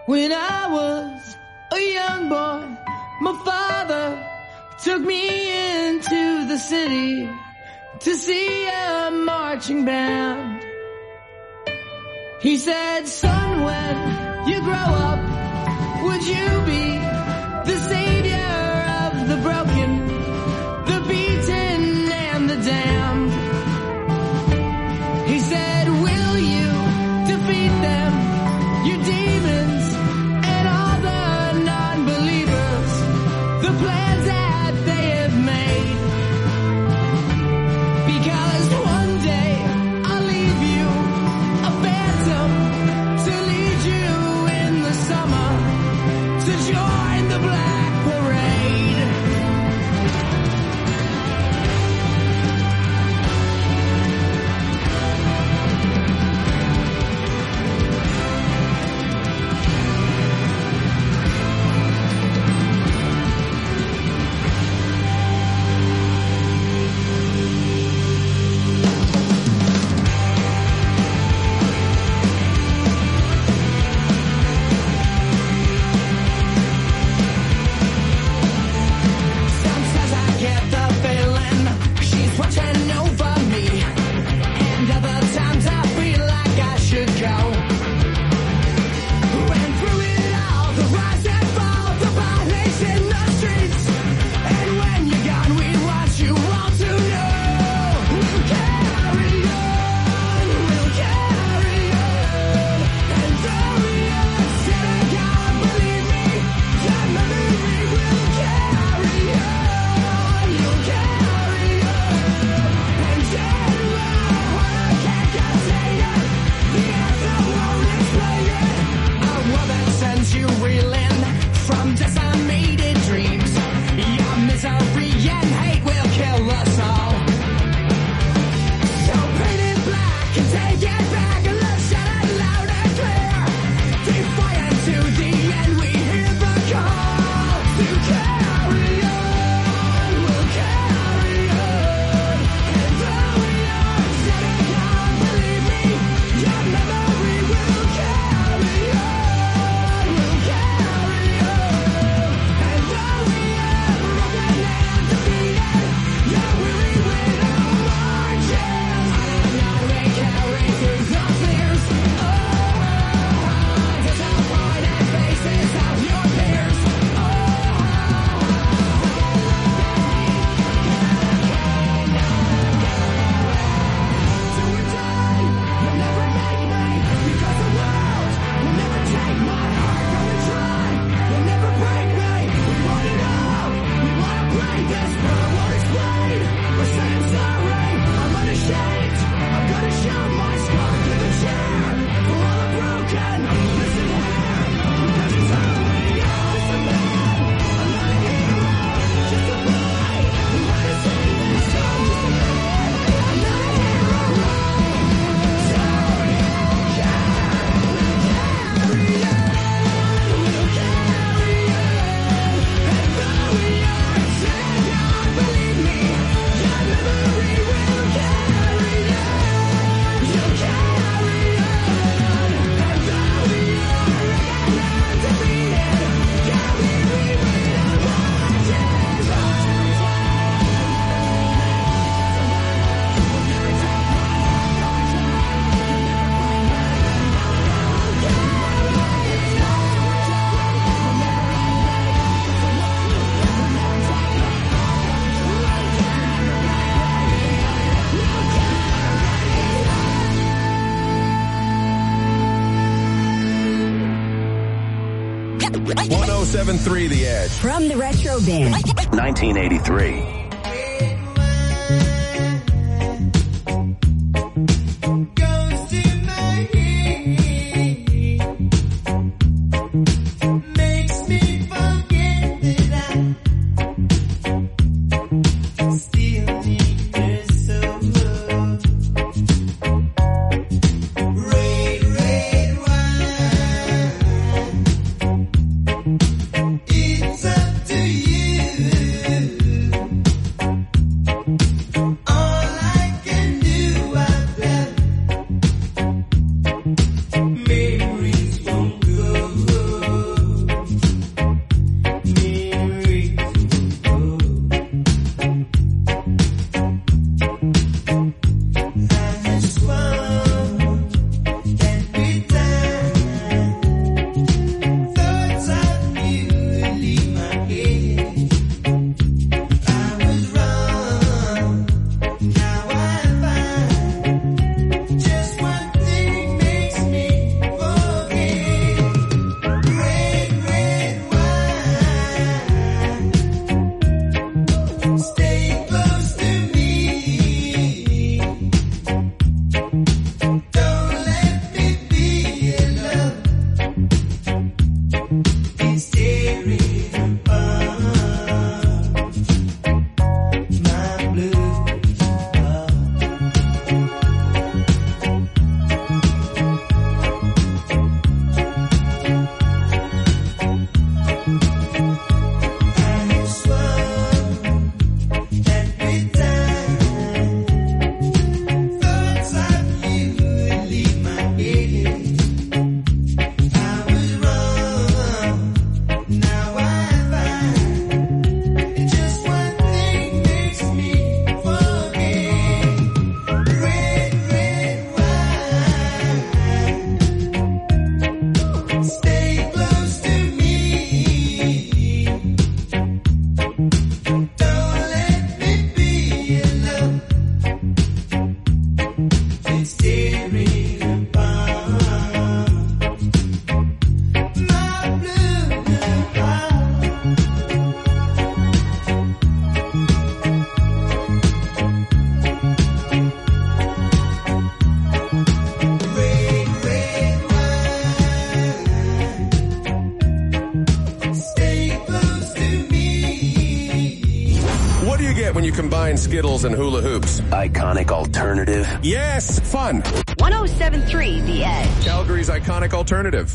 When I was a young boy, my father took me into the city to see a marching band. He said, son, when you grow up, would you be the savior of the broken, the beaten, and the damned? He said, will you defeat them, your demons, and all the non-believers, the plans that they have made? Because one day I'll leave you a phantom to lead you in the summer to join the Black Parade. Sometimes I get the feeling she's watching over me, and other times I feel like I should go. And through it all, the rise and fall, the violence in the streets. And when you're gone, we want you all to know we'll carry on, we'll carry on. And though we are still gone, believe me, your memory will carry on, you'll carry on. And tell what I can't contain it, the answer won't explain it. A world that sends you reeling from decimated dreams. Your misery and hate will kill us all. So paint it black and take it back and let's shout it loud and clear. Defiant to the end, we hear the call to carry on, we'll carry on. And though we are still gone, believe me, your memory will carry on, we'll carry on. And though we are broken and defeated, you're weary with our marches. Now we carry through the fears. Disappointed faces of your peers. Do or die, you'll never make me, because the world will never take my heart. Gonna try, you'll never break me. We want it all, we wanna break this, but I won't explain. Or say I'm sorry, I'm unashamed. I'm gonna show my scar to the chair. For all the broken, listen here, because it's all we are. Just a man, I'm not a hero, just a boy who had to sing this song. Just a man, I'm not a hero. Sorry, we'll carry on, we'll carry on. And though we are still gone, believe me, your memory will carry on, you'll carry on. And though we are broken and defeated, you're weary with our marches on. .1073 The Edge. From the Retro Bin. 1983. Makes me forget that I still need her so much. Red, red wine. It's up to you. combine Skittles and hula hoops. Iconic alternative. Yes, fun. 107.3 The Edge. Calgary's iconic alternative.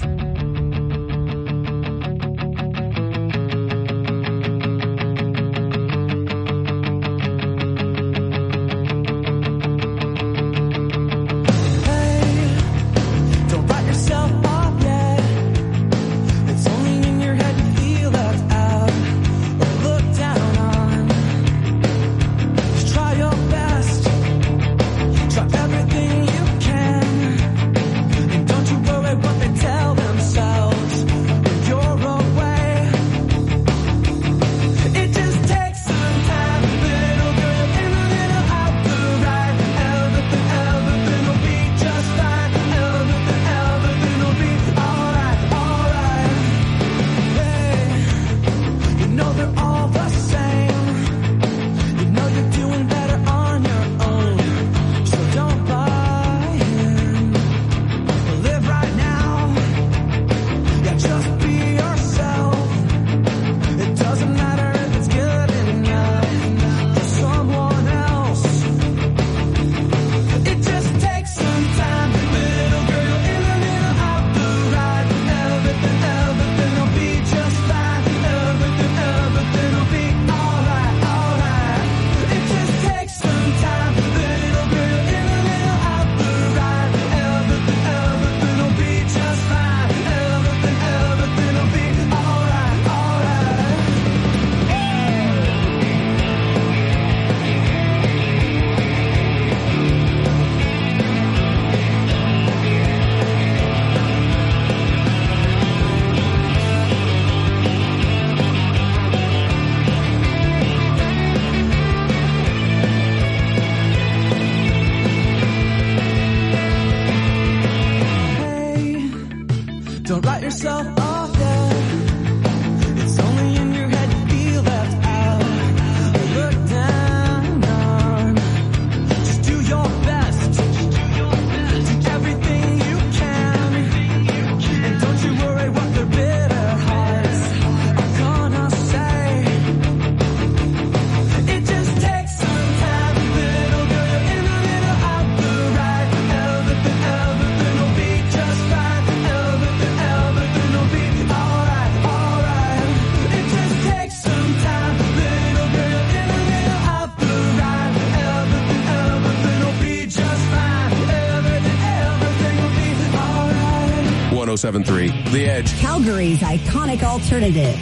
The Edge. Calgary's iconic alternative.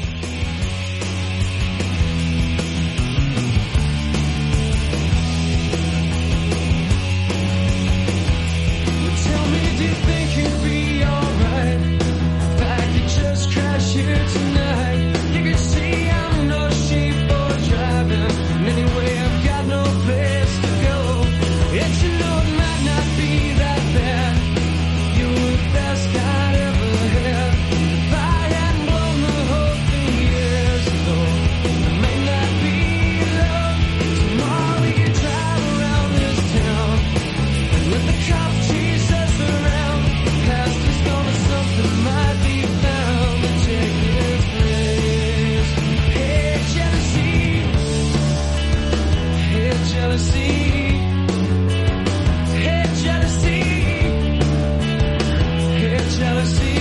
Tell me, do you think you'd be alright if I could just crash here tonight? You can see I'm no sheep for driving, and anyway I've got no place to go. Yet you know it might not be that bad. You're the best I'd ever had. If I hadn't blown the whole thing years ago, it may not be love. Tomorrow we could drive around this town and let the cop chase us around. The past is gone, but something might be found to take its place. Hey, jealousy. Hey, jealousy. Hey, jealousy. Hey, jealousy.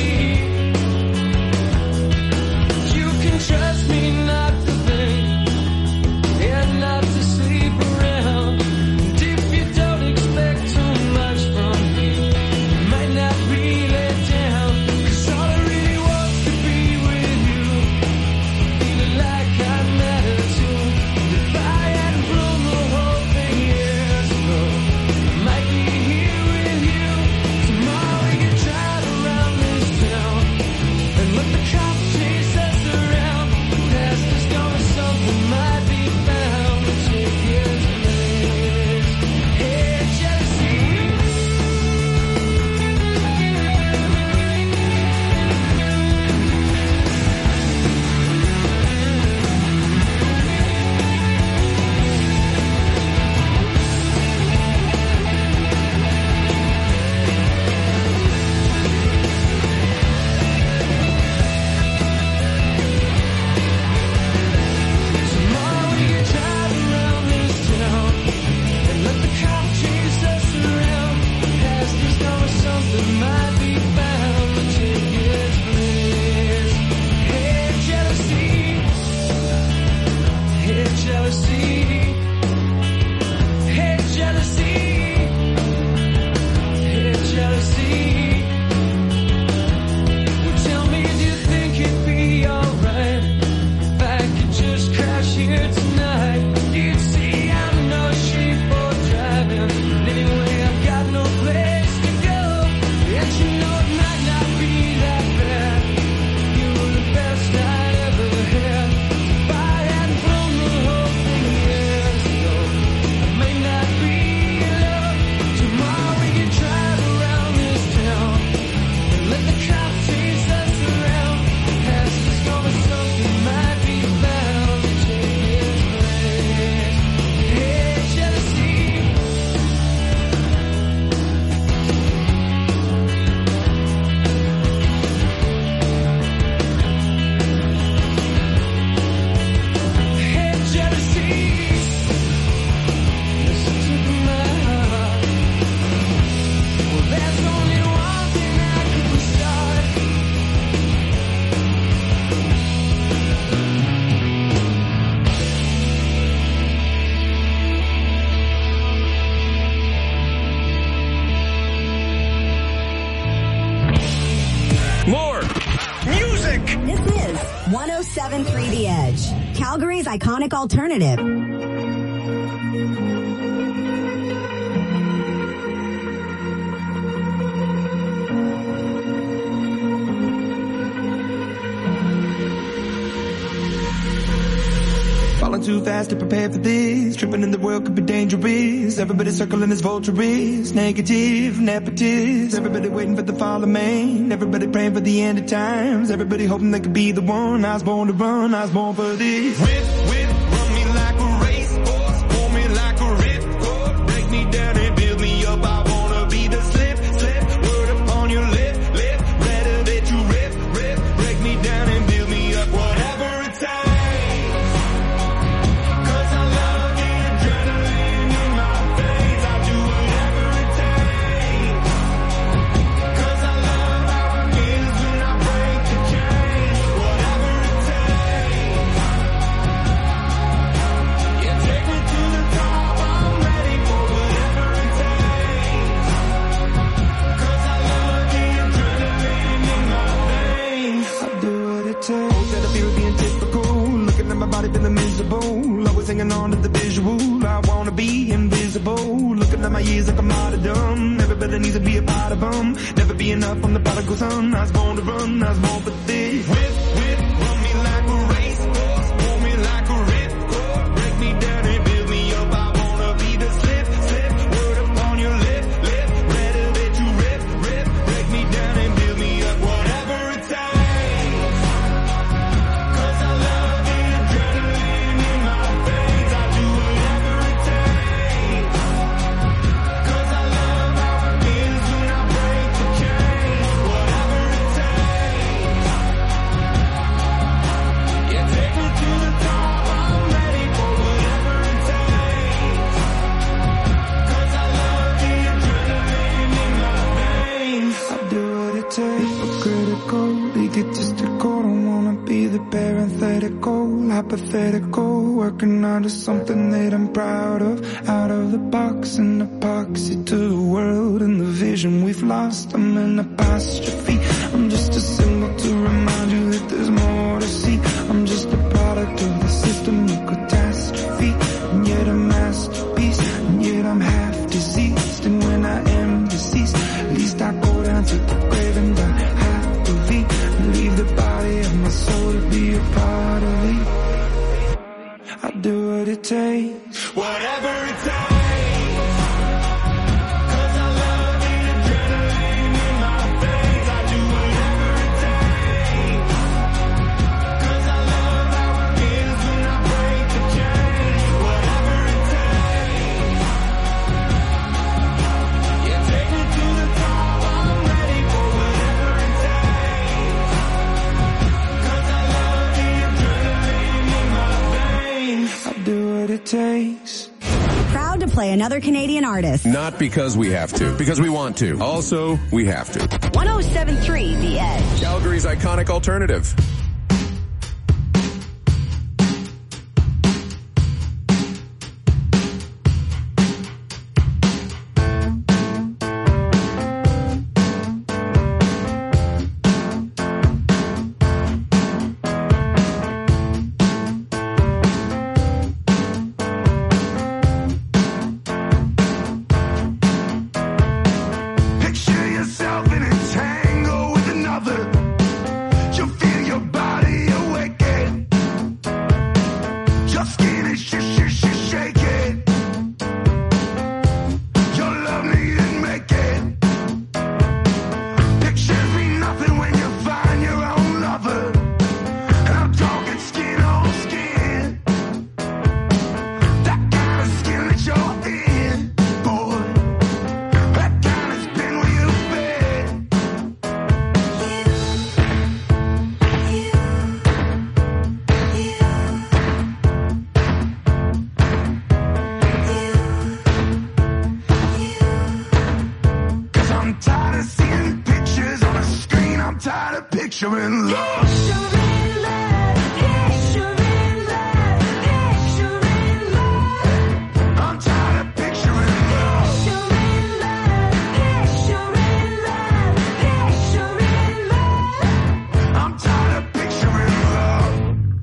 You can trust me not to think and not to sleep around. And if you don't expect too much from me, you might not really down. 'Cause all I really want to be with you, feeling like I matter too. If I hadn't blown the whole thing years ago, 107.3 The Edge, Calgary's iconic alternative. Falling too fast to prepare for this. Tripping in the world could be dangerous. Everybody circling as vultures. Negative, nepotist. Everybody waiting for the fall of man. Everybody praying for the end of times. Everybody hoping they could be the one. I was born to run, I was born for this. Whip, run me like a racehorse. Pull me like a ripcord. Break me down and build me up. I wanna be the slip. Word upon your lip. Better that you rip. Break me down and build me up. Whatever it takes. Feeling miserable, always hanging on to the visual. I wanna be invisible, looking at my years like I'm martyrdom. Everybody needs to be a part of them. Never be enough on the prodigal son. I was born to run, I was born for this. Whip, run me like a racehorse. Pull me like a ripcord. Break me down and build me up. I wanna be the slip. Word upon your lip. Better that you rip. Break me down and build me up. Whatever it takes. Egotistical, don't wanna be the parenthetical, hypothetical, working on to something that I'm proud of, out of the box, an epoxy to the world and the vision we've lost. I'm an apostrophe, I'm just a symbol to remind you that there's more to see. I'm just a product of the system of catastrophe, and yet a masterpiece, and yet I'm half diseased. And when I am deceased, at least I go down to the grave and die happily. Leave the body of my soul to be a part of it. I do what it takes, whatever it takes. It takes. Proud to play another Canadian artist. Not because we have to, because we want to. Also, we have to. 107.3 The Edge, Calgary's iconic alternative. Picturing love. I'm tired of picturing love. I'm tired of picturing love.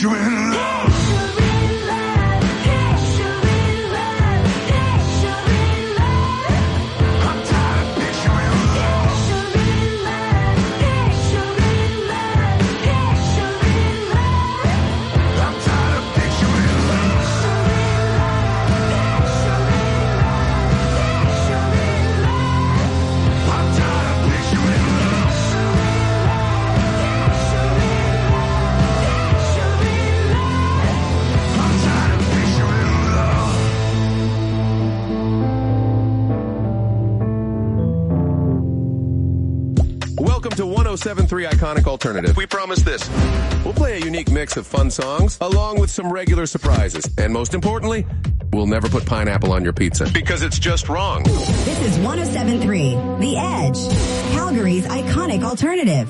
picture in love. Welcome to 107.3 Iconic Alternative. We promise this. We'll play a unique mix of fun songs, along with some regular surprises. And most importantly, we'll never put pineapple on your pizza, because it's just wrong. This is 107.3 The Edge, Calgary's iconic alternative.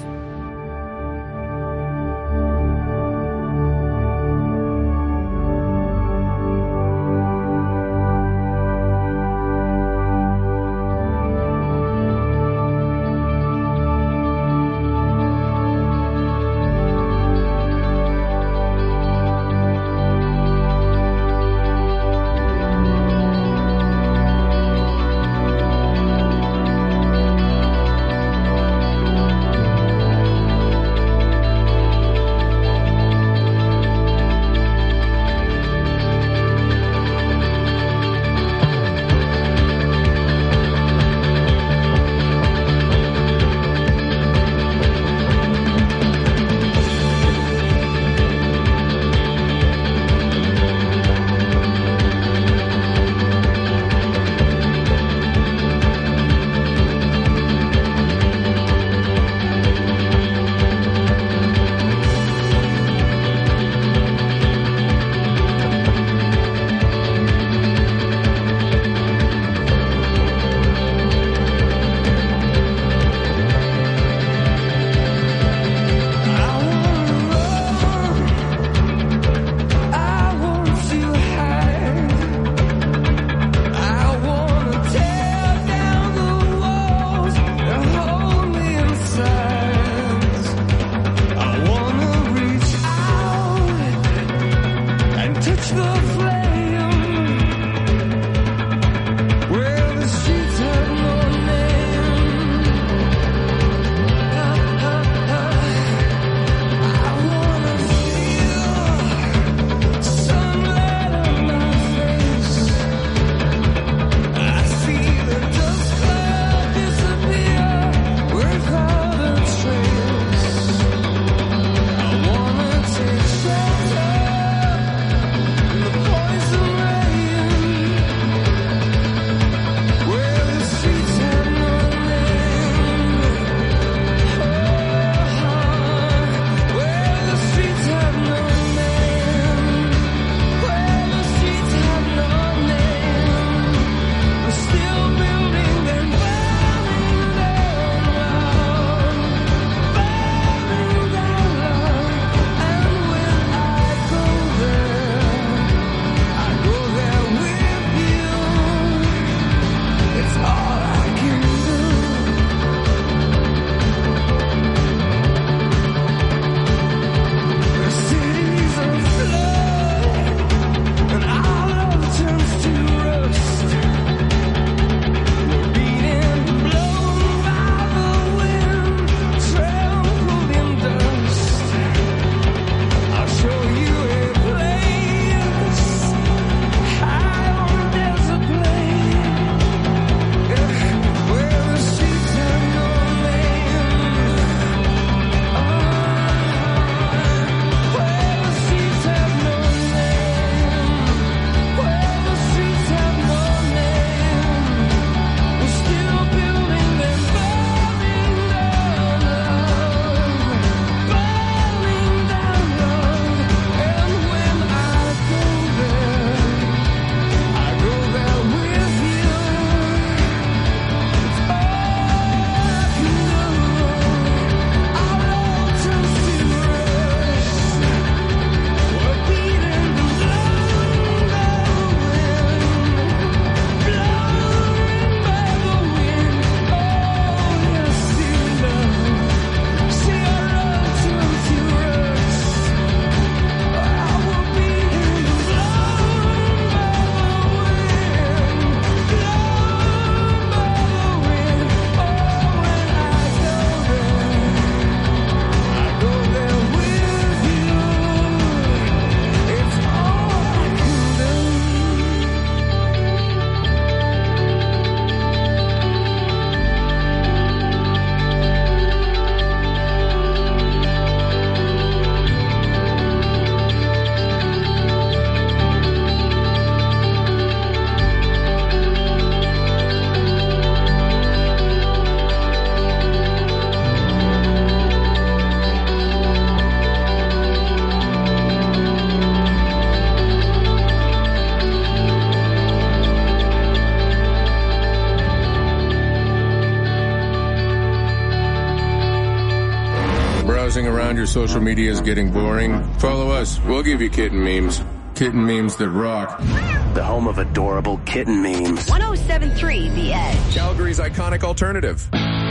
social media is getting boring? Follow us. We'll give you kitten memes. Kitten memes that rock. The home of adorable kitten memes. 107.3 The Edge. Calgary's iconic alternative.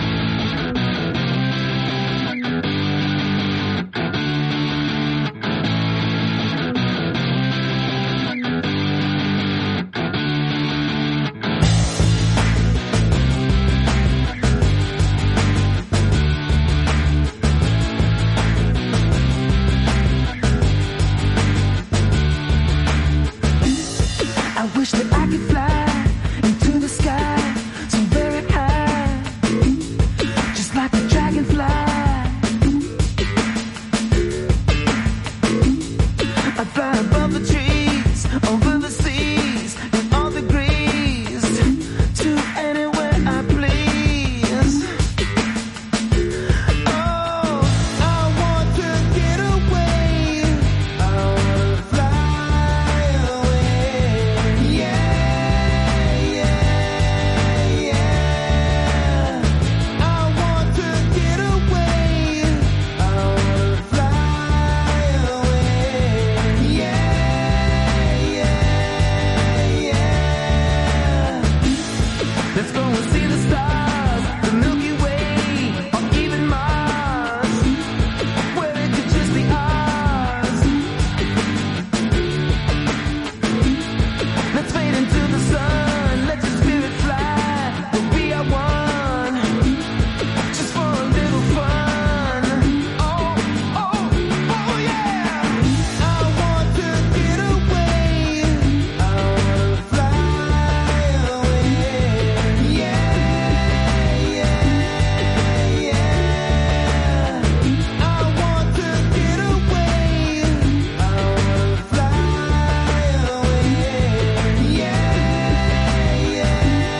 I wish that I could fly into the sky so very high, just like a dragonfly. I'd fly above the trees, over the seas, in all degrees, to anywhere I please. Oh, I want to get away. I want to fly away. Yeah, yeah, yeah. I want to get away. I want to fly away. Yeah, yeah, yeah. Let's go and see the stars, the Milky Way, or even Mars, where it could just be ours. Let's fade into the sun, let your spirit fly, we'll be our one, just for a little fun. Oh, oh, oh yeah. I want to get away, I want to fly away. Yeah, yeah, yeah. I want to get away, I want to fly away. Yeah, yeah, yeah.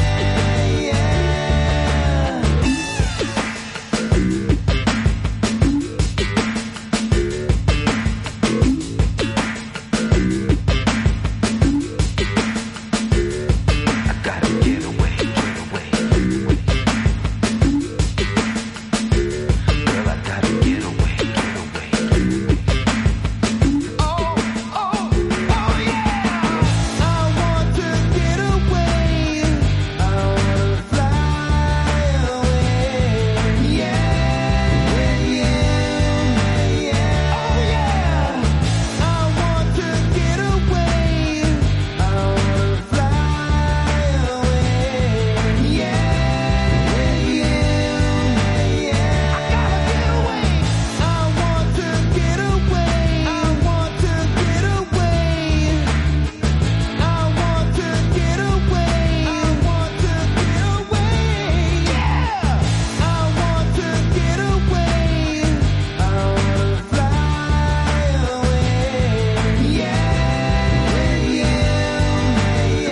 I gotta get away, get away. Girl, I gotta get away, get away. Oh, oh, oh yeah. I want to get away. I want to fly away. Yeah, yeah, yeah. Oh yeah. I want to get away. I want to fly away. Yeah, yeah, yeah. I gotta get away. I want to get away. I want to get away. I want to get away. Yeah. I want to get away. I want to fly away. Yeah, yeah, yeah.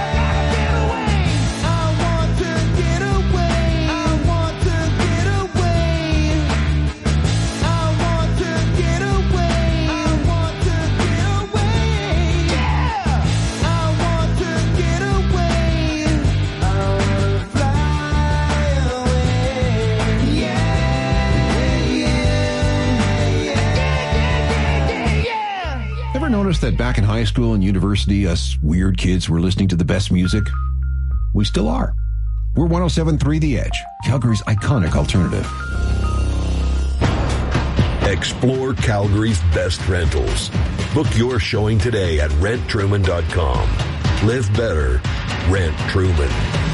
I want to get away. I want to get away. I want to get away. I want to get away. Yeah. I want to get away. I want to fly away. Yeah, yeah, yeah. Ever notice that back in high school and university, us weird kids were listening to the best music? We still are. We're 107.3 The Edge, Calgary's iconic alternative. Explore Calgary's best rentals. Book your showing today at renttruman.com. Live better. Rent Truman.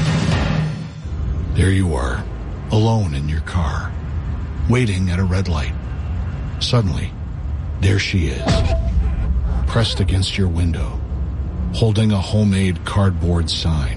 There you are, alone in your car, waiting at a red light. Suddenly, there she is, pressed against your window, holding a homemade cardboard sign.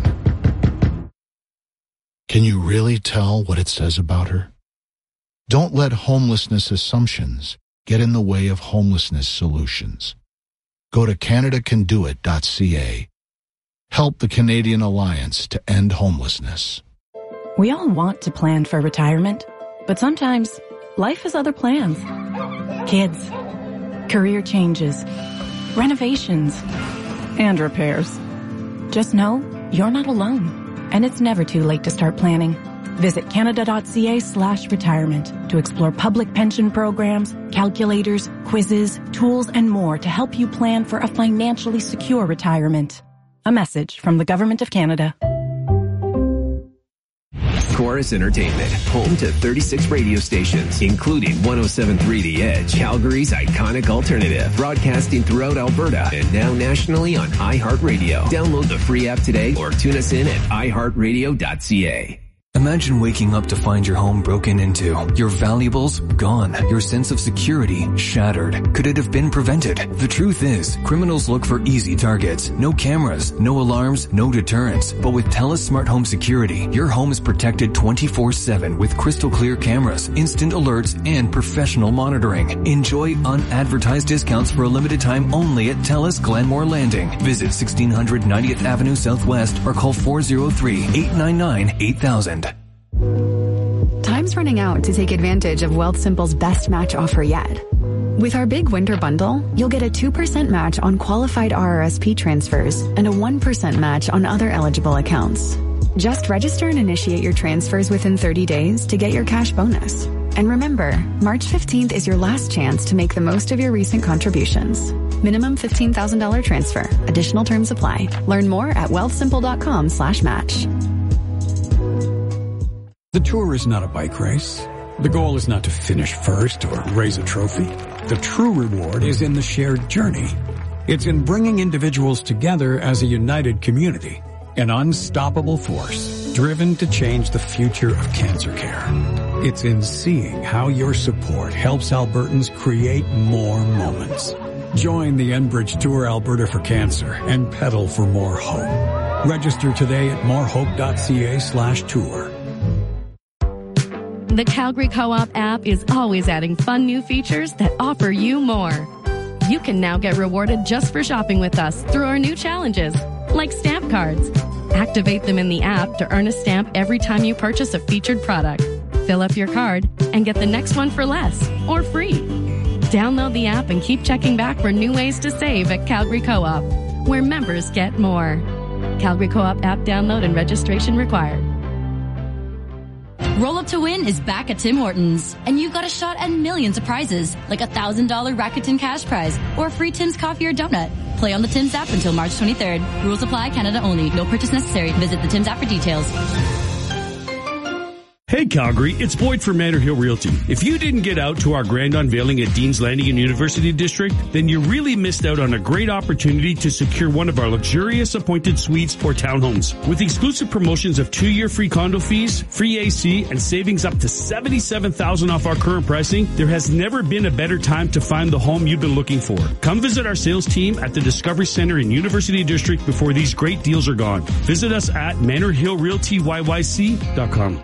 Can you really tell what it says about her? Don't let homelessness assumptions get in the way of homelessness solutions. Go to CanadaCanDoIt.ca. Help the Canadian Alliance to end homelessness. We all want to plan for retirement, but sometimes life has other plans. Kids, career changes, renovations, and repairs. Just know you're not alone, and it's never too late to start planning. Visit canada.ca/retirement to explore public pension programs, calculators, quizzes, tools, and more to help you plan for a financially secure retirement. A message from the Government of Canada. Chorus Entertainment, home to 36 radio stations, including 107.3 The Edge, Calgary's iconic alternative, broadcasting throughout Alberta and now nationally on iHeartRadio. Download the free app today or tune us in at iHeartRadio.ca. Imagine waking up to find your home broken into, your valuables gone, your sense of security shattered. Could it have been prevented? The truth is, criminals look for easy targets. No cameras, no alarms, no deterrents. But with TELUS Smart Home Security, your home is protected 24/7 with crystal clear cameras, instant alerts, and professional monitoring. Enjoy unadvertised discounts for a limited time only at TELUS Glenmore Landing. Visit 1600 90th Avenue Southwest or call 403-899-8000. Time's running out to take advantage of Wealthsimple's best match offer yet. With our big winter bundle, you'll get a 2% match on qualified RRSP transfers and a 1% match on other eligible accounts. Just register and initiate your transfers within 30 days to get your cash bonus. And remember, March 15th is your last chance to make the most of your recent contributions. Minimum $15,000 transfer. Additional terms apply. Learn more at wealthsimple.com/match. The Tour is not a bike race. The goal is not to finish first or raise a trophy. The true reward is in the shared journey. It's in bringing individuals together as a united community, an unstoppable force driven to change the future of cancer care. It's in seeing how your support helps Albertans create more moments. Join the Enbridge Tour Alberta for Cancer and pedal for more hope. Register today at morehope.ca/tour. The Calgary Co-op app is always adding fun new features that offer you more. You can now get rewarded just for shopping with us through our new challenges, like stamp cards. Activate them in the app to earn a stamp every time you purchase a featured product. Fill up your card and get the next one for less or free. Download the app and keep checking back for new ways to save at Calgary Co-op, where members get more. Calgary Co-op app download and registration required. Roll Up to Win is back at Tim Hortons, and you've got a shot at millions of prizes, like a $1,000 Rakuten cash prize or a free Tim's coffee or donut. Play on the Tim's app until March 23rd. Rules apply, Canada only. No purchase necessary. Visit the Tim's app for details. Hey Calgary, it's Boyd from Manor Hill Realty. If you didn't get out to our grand unveiling at Dean's Landing in University District, then you really missed out on a great opportunity to secure one of our luxurious appointed suites or townhomes. With exclusive promotions of 2-year free condo fees, free AC, and savings up to $77,000 off our current pricing, there has never been a better time to find the home you've been looking for. Come visit our sales team at the Discovery Center in University District before these great deals are gone. Visit us at manorhillrealtyyyc.com.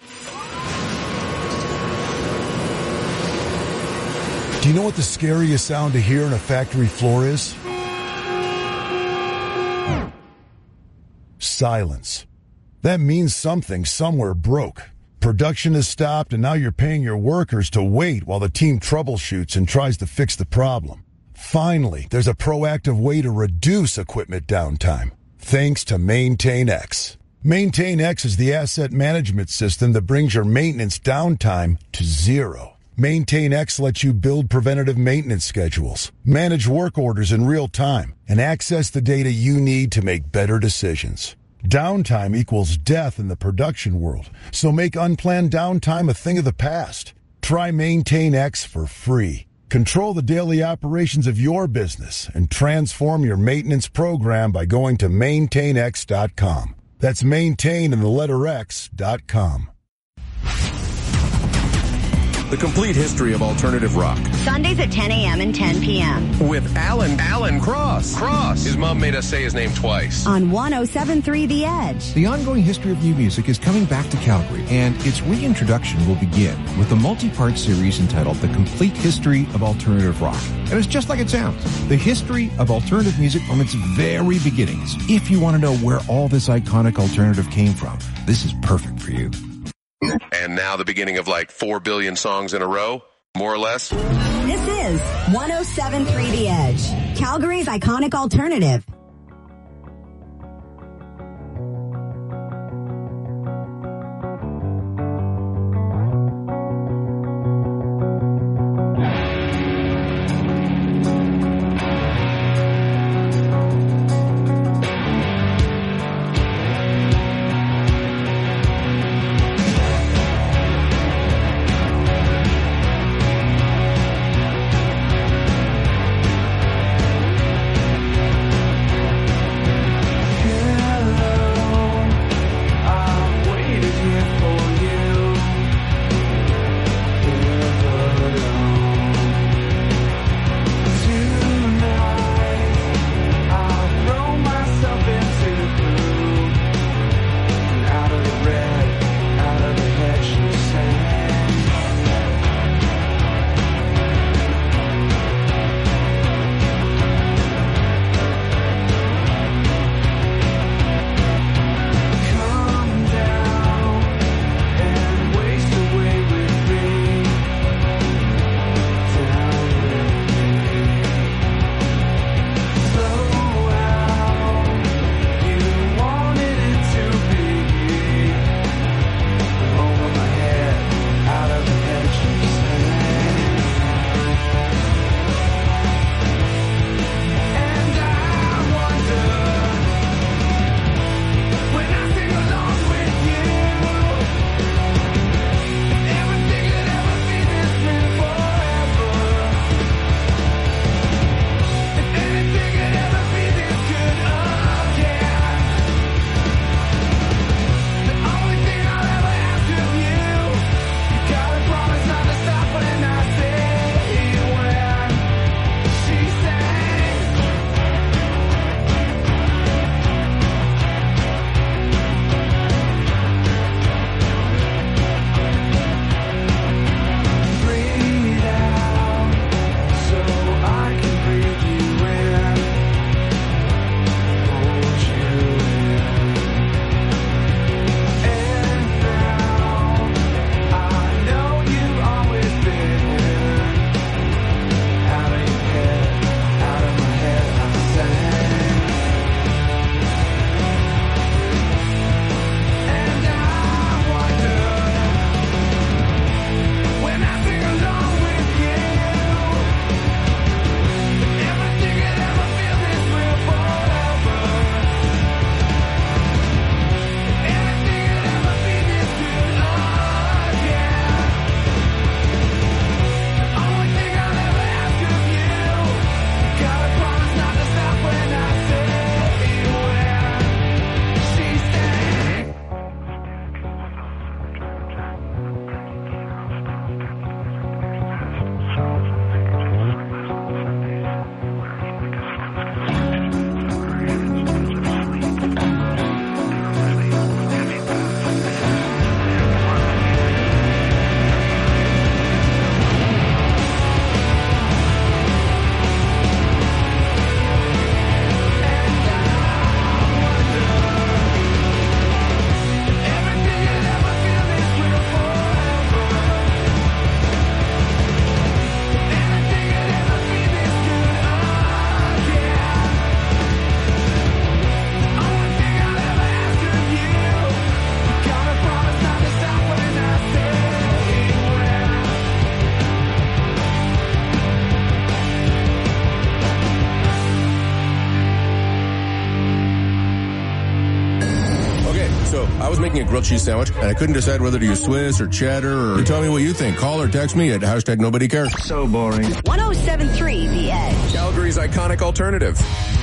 Do you know what the scariest sound to hear on a factory floor is? Silence. That means something somewhere broke. Production has stopped and now you're paying your workers to wait while the team troubleshoots and tries to fix the problem. Finally, there's a proactive way to reduce equipment downtime, thanks to MaintainX. MaintainX is the asset management system that brings your maintenance downtime to zero. MaintainX lets you build preventative maintenance schedules, manage work orders in real time, and access the data you need to make better decisions. Downtime equals death in the production world, so make unplanned downtime a thing of the past. Try MaintainX for free. Control the daily operations of your business and transform your maintenance program by going to maintainx.com. That's maintain and the letter X.com. The complete history of alternative rock. Sundays at 10 a.m. and 10 p.m. With Alan Cross. His mom made us say his name twice. On 107.3 The Edge. The ongoing history of new music is coming back to Calgary, and its reintroduction will begin with a multi-part series entitled The Complete History of Alternative Rock. And it's just like it sounds. The history of alternative music from its very beginnings. If you want to know where all this iconic alternative came from, this is perfect for you. And now the beginning of like 4 billion songs in a row, more or less. This is 107.3 The Edge, Calgary's iconic alternative. So I was making a grilled cheese sandwich, and I couldn't decide whether to use Swiss or cheddar, or tell me what you think. Call or text me at hashtag nobody cares. So boring. 107.3 The Edge. Calgary's iconic alternative.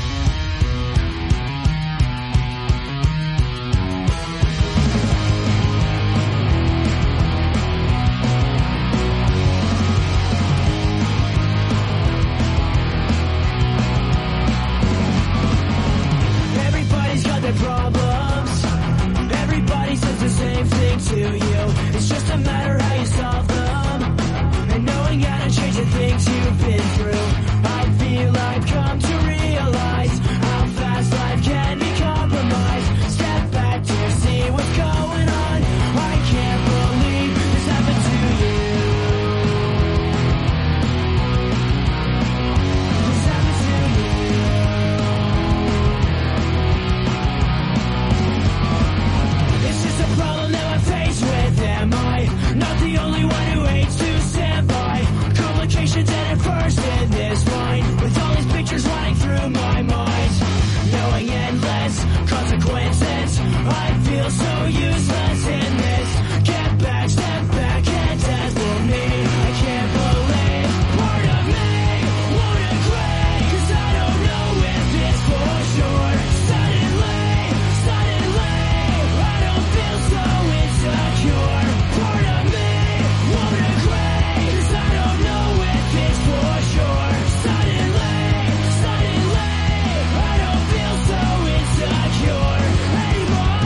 Everybody's got their problems. Everybody says the same thing to you. It's just a matter how you solve them. And knowing how to change the things you've been through. I feel I've come to realize how fast life can be compromised. Step back to see what's going on. I can't believe this happened to you. This happened to you. It's just a problem that I'm faced with. Am I not the only one who hates to stand by? Complications at first in this mind, with all these pictures running through my mind, knowing endless consequences. I feel so useless in this. Get back, step back, and as for me, I can't believe part of me won't agree, 'cause I don't know if it's for sure. Suddenly, I don't feel so insecure. Part of me won't agree, 'cause I don't know if it's for sure. Suddenly, I don't feel so insecure anymore.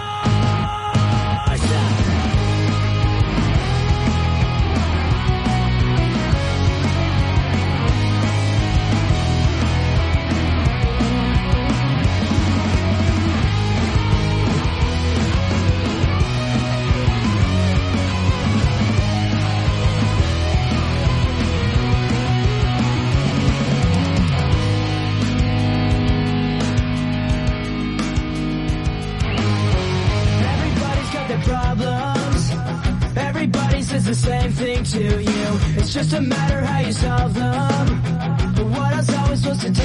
Everybody's got their problems. Everybody says the same thing to you. It's just a matter how you solve them. But what else are we supposed to do?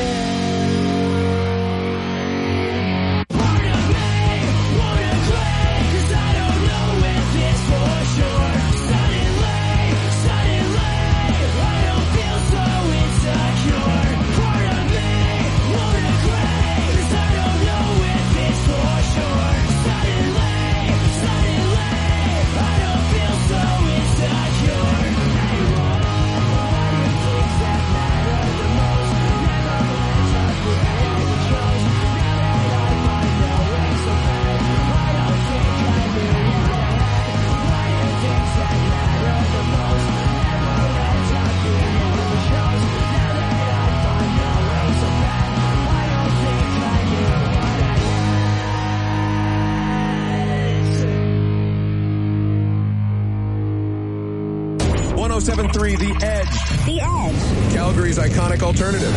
Part of me won't agree, 'cause I don't know if it's for sure. Suddenly, I don't feel so insecure. Part of me won't agree, 'cause I don't know if it's for sure. Suddenly, I don't feel so insecure anymore. What are the things that matter the most? Never let us behave as it shows. Now that I find no way so bad, I don't think I knew what I had. What are the things that matter the most? Never let us behave as it shows. Now that I find no way so bad, I don't think I knew what I had. 107.3 The Edge. The Edge. Calgary's iconic alternative.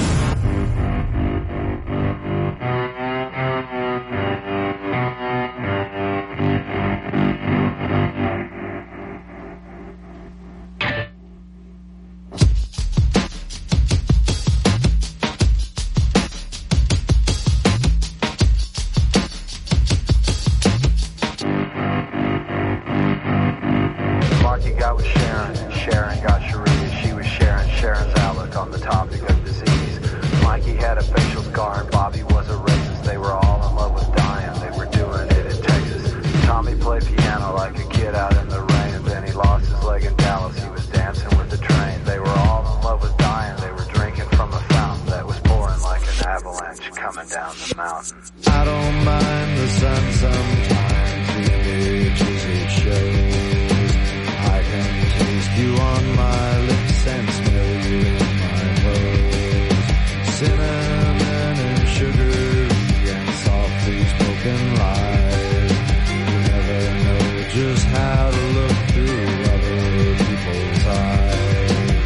Marky got with Sharon, and Sharon got Sharia. She was sharing Sharon's outlook on the topic of disease. Mikey had a facial scar and Bobby was a racist. They were all in love with dying. They were doing it in Texas. Tommy played piano like a kid out in the rain, and then he lost his leg in Dallas. He was dancing with the train. They were all in love with dying. They were drinking from a fountain that was pouring like an avalanche coming down the mountain. I don't mind the sun sometimes, the images it shows. I can taste you on my lips and smell you in my clothes. Cinnamon and sugar and softly spoken lies. You never know just how to look through other people's eyes.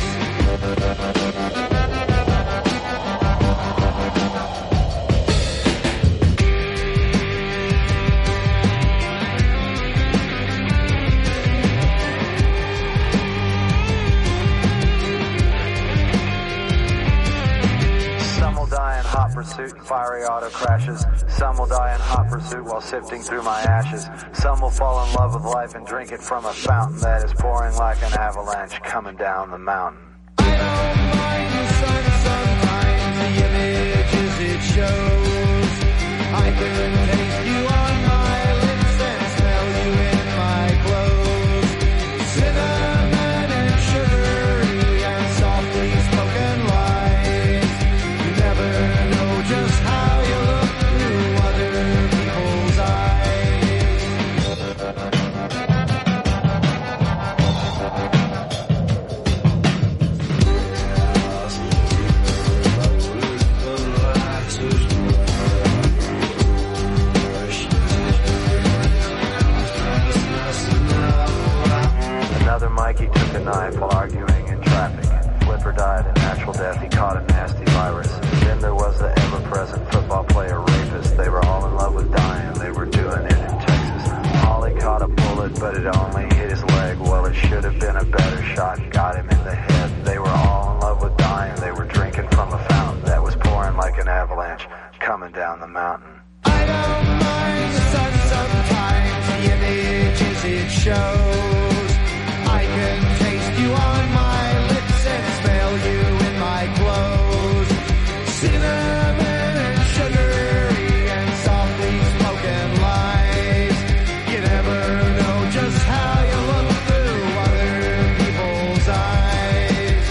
pursuit and fiery auto crashes. Some will die in hot pursuit while sifting through my ashes. Some will fall in love with life and drink it from a fountain that is pouring like an avalanche coming down the mountain. I don't mind the sun sometimes, the images it shows. I can taste you on my lips and smell you in my clothes. Cinnamon and sugar and softly spoken lies. You never know just how you look through other people's Another Mikey took a knife while arguing in traffic. Flipper died a natural death. He caught a nasty virus. Then there was the ever-present football player rapist. They were all in love with dying. They were doing it in Texas. Holly caught a bullet, but it only hit his leg. Well, it should have been a better shot. Got him in the head. They were all in love with dying. They were drinking from a fountain that was pouring like an avalanche coming down the mountain. I don't mind the sun sometimes, the images it shows. I can taste you on my lips and smell you in my clothes. Cinnamon and sugary and softly spoken lies. You never know just how you look through other people's eyes.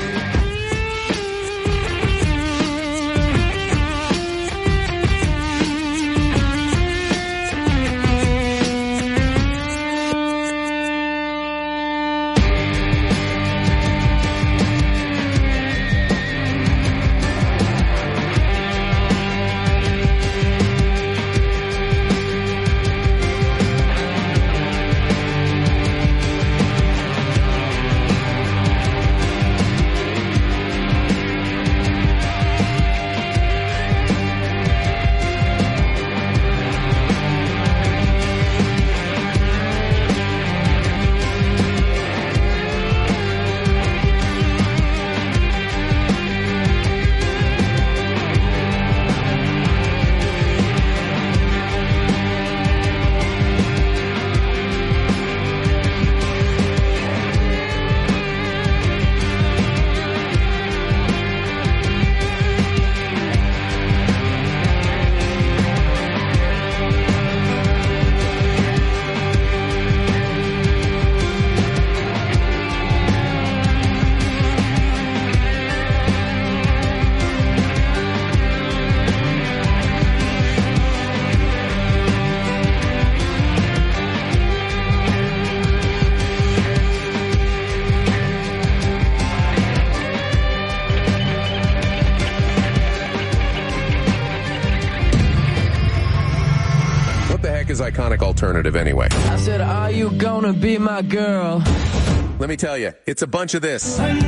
Is iconic alternative anyway? I said, are you gonna be my girl? Let me tell you, it's a bunch of this. And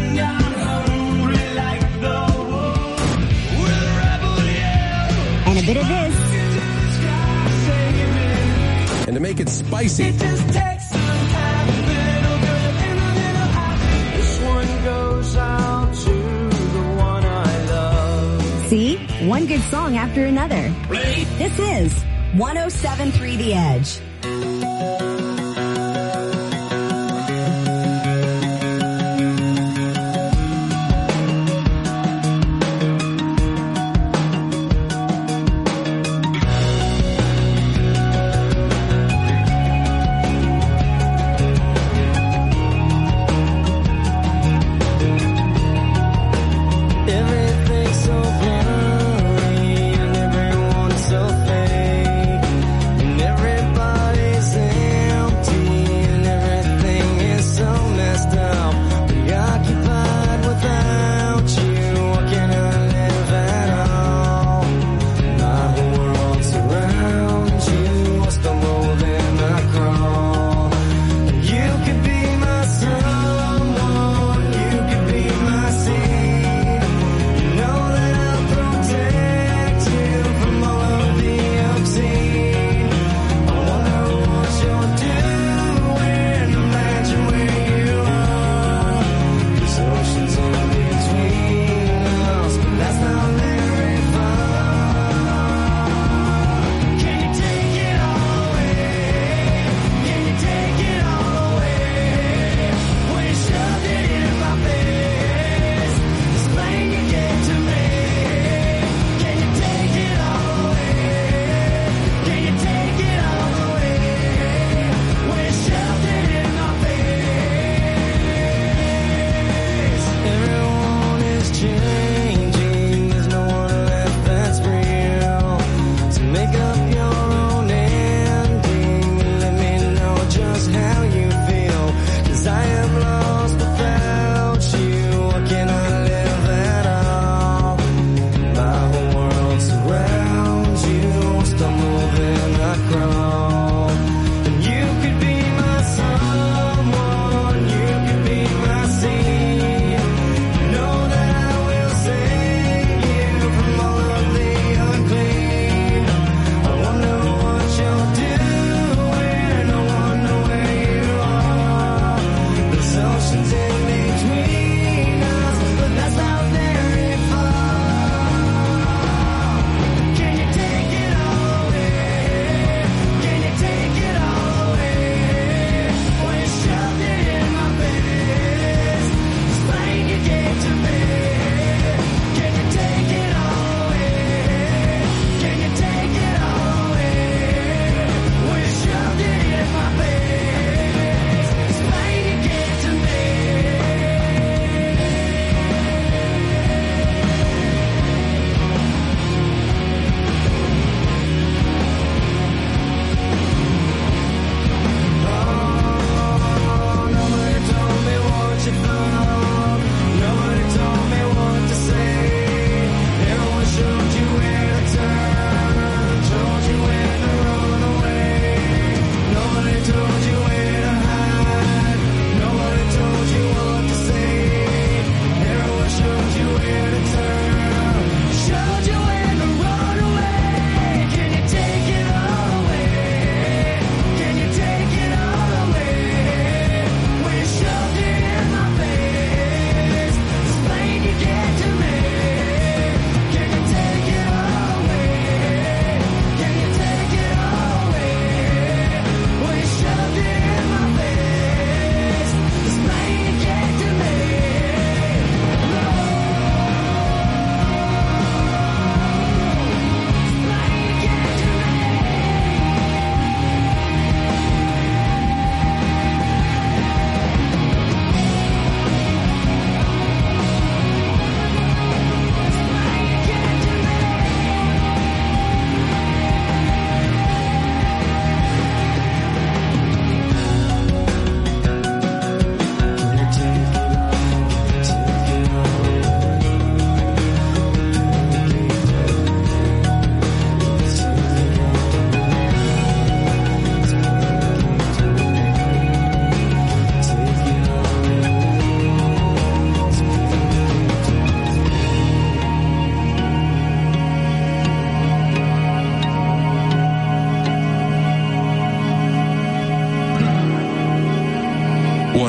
a bit of this. And to make it spicy, it just takes some time, a little good and a little hot. This one goes out to the one I love. See? One good song after another. This is 107.3 The Edge. Everything's so blurry and everyone's so fake, and everybody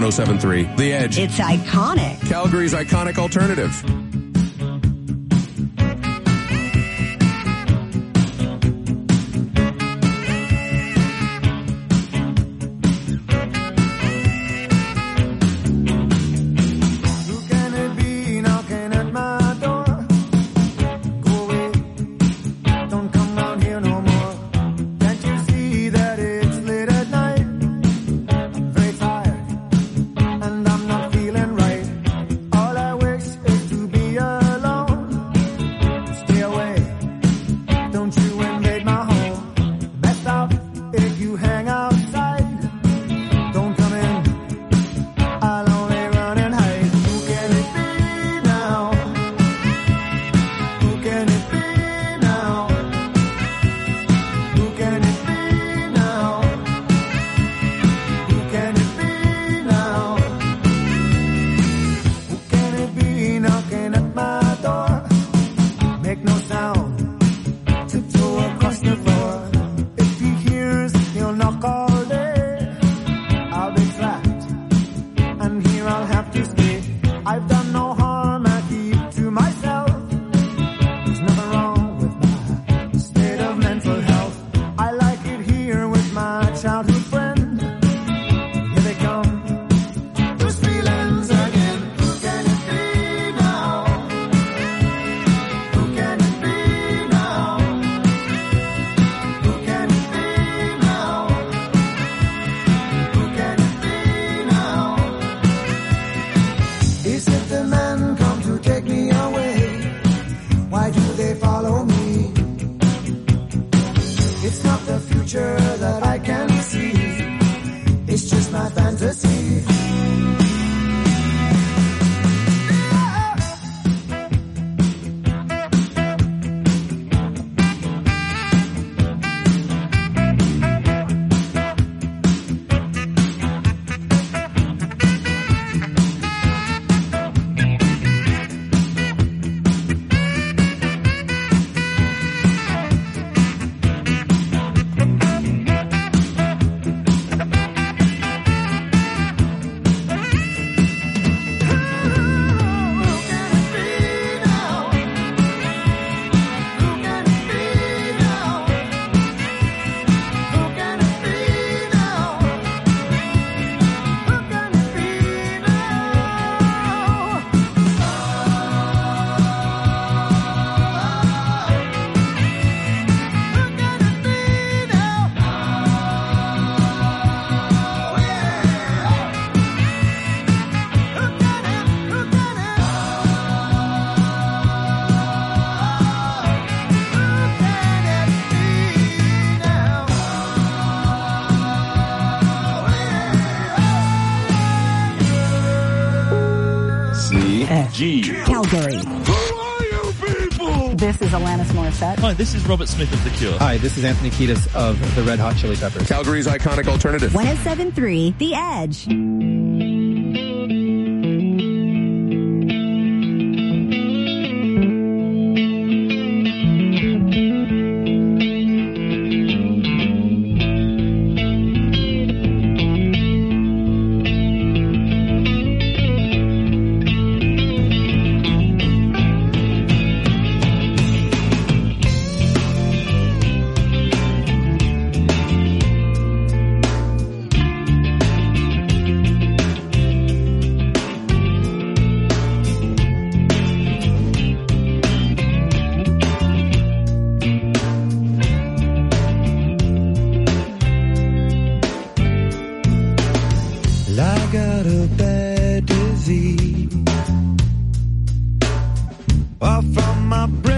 107.3 The Edge. It's iconic. Calgary's iconic alternative. Calgary. This is Alanis Morissette. Hi, this is Robert Smith of The Cure. Hi, this is Anthony Kiedis of the Red Hot Chili Peppers. Calgary's iconic alternative. 107.3 The Edge. Far from my brain.